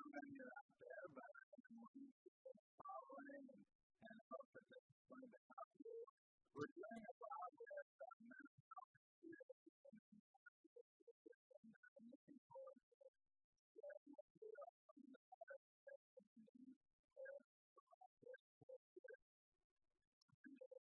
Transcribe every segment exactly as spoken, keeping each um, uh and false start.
recommend you're out there, but I'm looking for following and, and hope that this is going to help you. We're doing a lot with uh, mental health experience and I'm looking forward to sharing with you some of the benefits and the care practice with you. And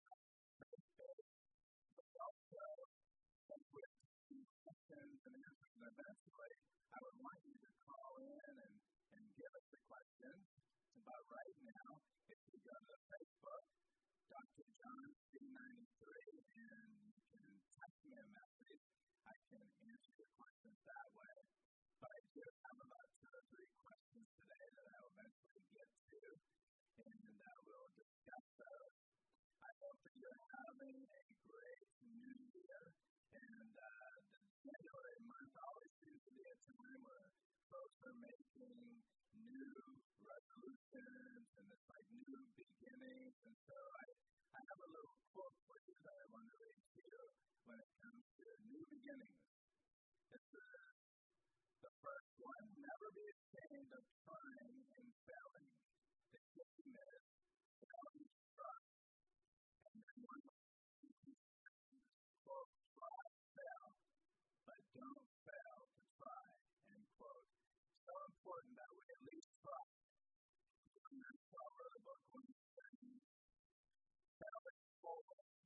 also, some quick questions and answers, and eventually I would want you to call in and, and give us the questions. But right now, if you go to Facebook, Doctor John C ninety-three, and you can text me a message, I can answer your questions that way. But I do have about two or three questions today that I will eventually get to, and uh, we'll discuss those. I hope that you're having a great new year, and uh, the January month always seems to be a time where folks are making new resolutions, and it's like new beginnings, and so I, I have a little quote for you that I want to read to you when it comes to new beginnings. It says, the first one, never be ashamed of trying and failing. The second is, don't trust. And then one quote, try, fail, but don't fail to try, end quote. So important that we at least try. And that's why I wrote a book when you say, fail it forward.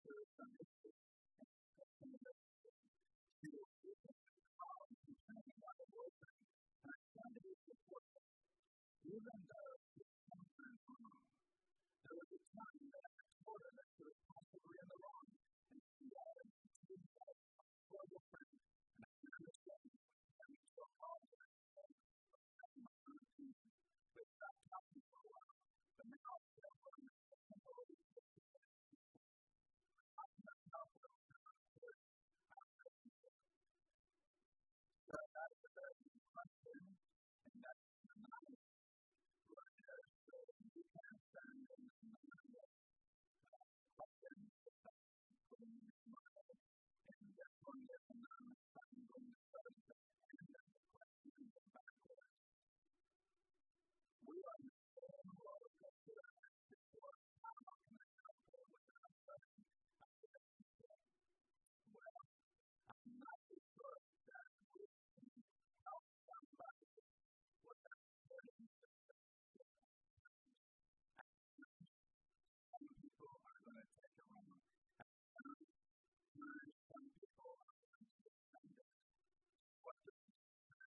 after some issues, and she will frequently call and complain about her boyfriend, and I tried to support her, even though she was sometimes wrong. There was a time that I told her that she was possibly in the wrong, and she always continued to have a horrible friend, and I can understand having to apologize for my own opinion. We stopped talking for a while, but now I feel like I'm temporarily disconnected. I cannot help but feel our relationship. So that is a very good question, and that's nice. What is the you can send in another question that putting in your mind, and this one is anonymous, but I'm going to start at the end of the question backwards. We are in the same roller coaster as before. How can I help her without hurting our relationship? Well, I'm not so sure that we can help somebody without hurting the relationship. Some people are going to take it wrong. At some times, some people are going to be offended. What does this mean?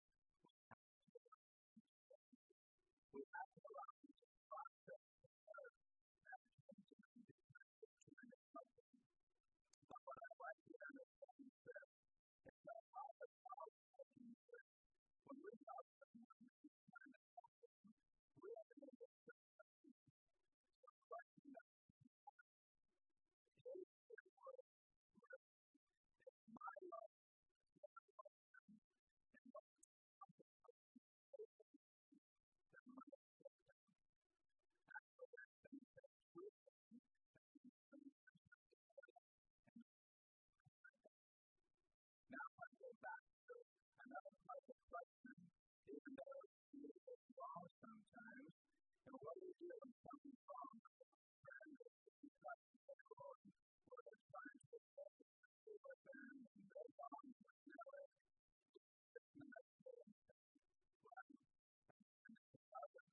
We have to allow them to process the hurt that came to them because they're trying to help them. But what I like to understand is this, is that all the power taking this, when we love someone who's trying to help them, we have to make it so that we can so the question that we can ask is this word, is my love, my love, and what is the consequence of that my system actually has been that truth that we can support it and support it. Now I go back to another part of the question, even though it is wrong sometimes, and what do you do when something's wrong with a friend or you got to say, Lord, or they're trying to support it with them and they're wrong, but you know it, it's not good. Well, and it's about them.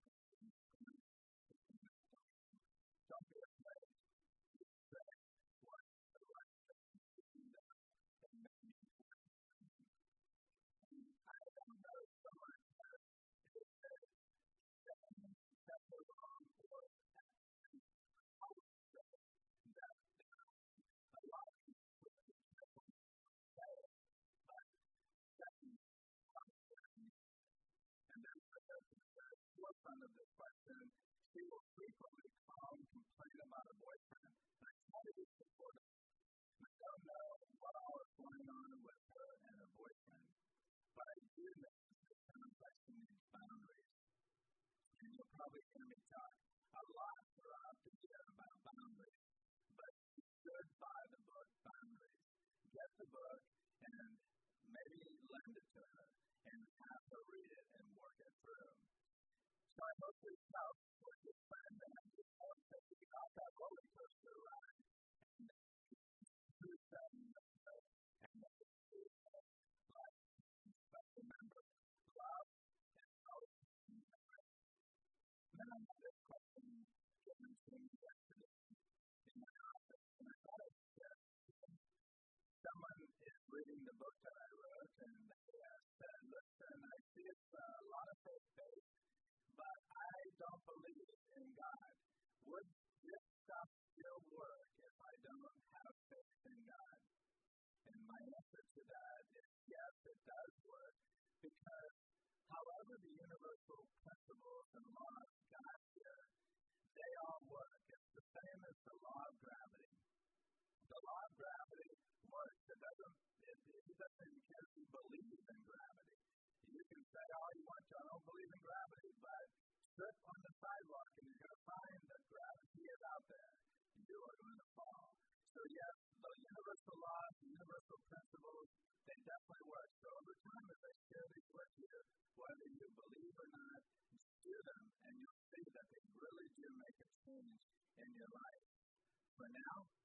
Don't be afraid. You say what's the right thing to do that and maybe I don't know someone has is that saying that they're wrong or acting out that that a lot of people would be careful to say it, but saying something. And then the, the forefront of this question, she will frequently call and complain about her boyfriend. And I try to be supportive. I don't know what all is going on with her and her boyfriend, but I do know that sounds like she needs boundaries. And you'll probably hear me talk a lot throughout the year about boundaries, but you should buy the book Boundaries. Get the book and maybe lend it to her and have her read it and work it through. So I hope this helps with your friend, and I just hope that you got that roller coaster ride and that you do something with her and that you do that life. But remember, love is always never. Now, this question came to me yesterday in my office, and I thought it was good. Someone is reading the book that I wrote, and they uh, said, listen, I see it's uh, a lot of faith, but I don't believe in God. Would this stuff still work if I don't have faith in God? And my answer to that is yes, it does work, because however the universal principles and laws got here, they all work. It's the same as the law of gravity. The law of gravity works. It doesn't, it, it doesn't care if you believe in gravity. You can say all you want to, I don't believe in gravity, but trip on the sidewalk and you're going to find that gravity is out there. You are going to fall. So yes, the universal laws, the universal principles, they definitely work. So over time, as I share these with you, whether you believe or not, just do them, and you'll see that they really do make a change in your life. For now,